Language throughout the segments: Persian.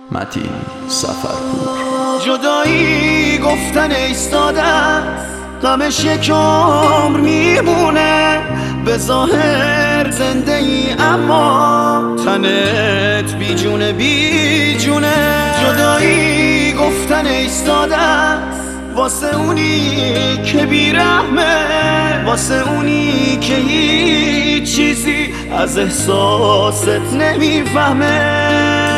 متین سفرپور. جدایی گفتن ایستاده است، غمش یک عمر میمونه. به ظاهر زنده ای اما تنت بی جونه بی جونه. جدایی گفتن ایستاده است واسه اونی که بیرحمه، واسه اونی که هیچ چیزی از احساست نمیفهمه.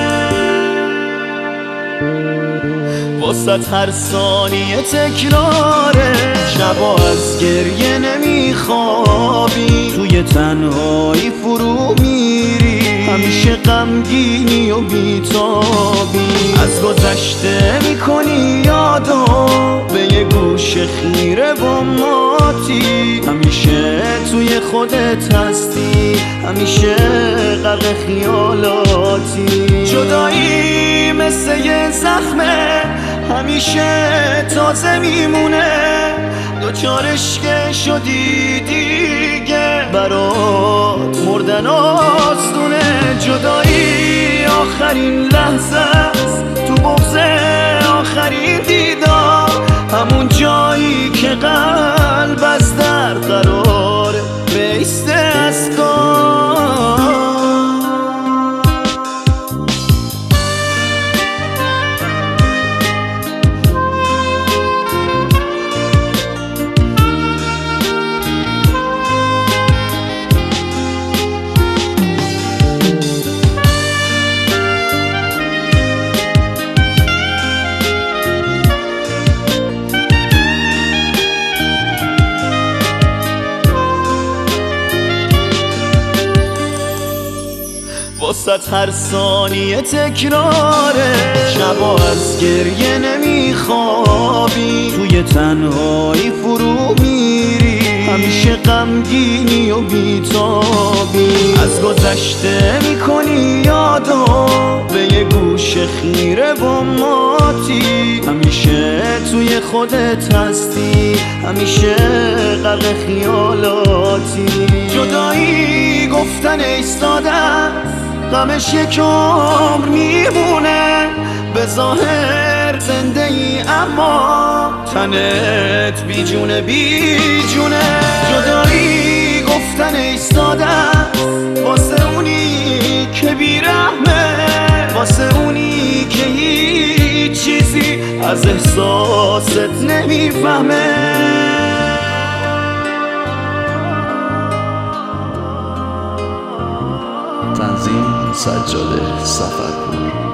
واسه هر ثانیه تکراره، شبا از گریه نمیخوابی، توی تنهایی فرو میری، همیشه غمگینی و بیتابی. از گذشته میکنی یادو به یه گوش خیره با ماتی، همیشه توی خودت هستی، همیشه غرق خیالاتی. جدایی مثل یه زخمه، همیشه تازه میمونه. دوچارش که شدی دیگه برات مردن آسونه. جدایی آخرین لحظه است، تو بغض آخرین دیدار، همون جایی که قلب از درد قراره بیسته از کار. واسه هر ثانیه تکراره، شبا از گریه نمیخوابی، توی تنهایی فرو میری، همیشه غمگینی و بیتابی. از گذشته میکنی یادو به یه گوش خیره با ماتی، همیشه توی خودت هستی، همیشه غرق خیالاتی. جدایی گفتن ایستاده است، غمش یک عمر میمونه. به ظاهر زنده ای اما تنت بی جونه بی جونه. جدایی گفتن ایستاده است واسه اونی که بیرحمه، واسه اونی که هیچ چیزی از احساست نمیفهمه. تنظیم سجاده سفرپور.